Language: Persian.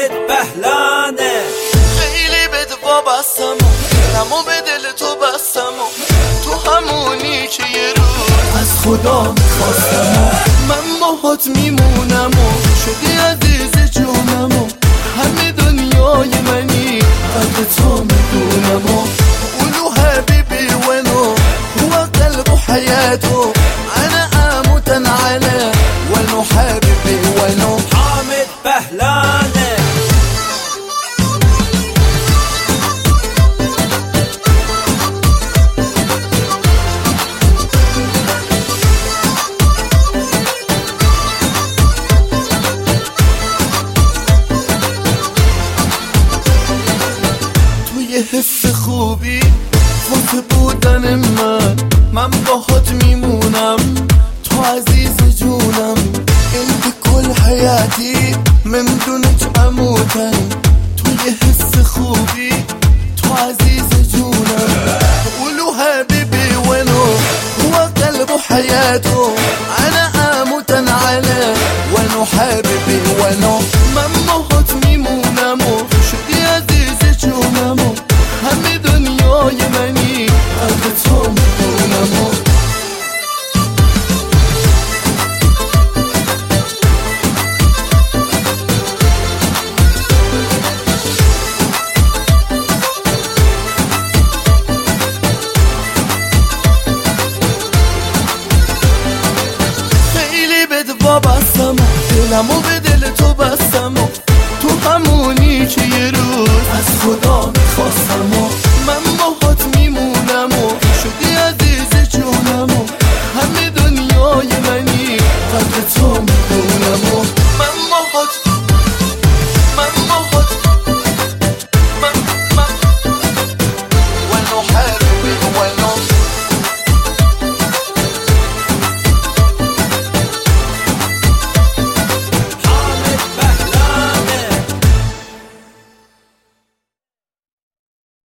حامد بهلانه. خیلی بد وابستم و دلمو به دل تو بستم و تو همونی که یه روز از خدا میخواستم و من باهات میمونم و شدی عزیز جونم و همه دنیای منی قدر تو میدونم و قولو حبیبی ونو هو قلب حياته انا اموت على ونو حبيبي ونو حامد بهلانه. توی حس خوبی واسه بودن من باهات میمونم تو عزیز جونم انت كل حياتي من دونك اموتن توی حس خوبی تو عزیز جونم قولوا حبيبي وينو هو قلب حياته انا اموت على وينو حبيبي وينو من باهات میمونم و شدی عزیز جونم و همه دنیای منی قدر تو میدونم و خیلی بد وابستم و دلمو به دل تو بستم و تو همونی که یه روز از خدا میخواستم و من باهات میمونم و شدی عزیز جونم و همه دنیای منی قدر تو میدونم و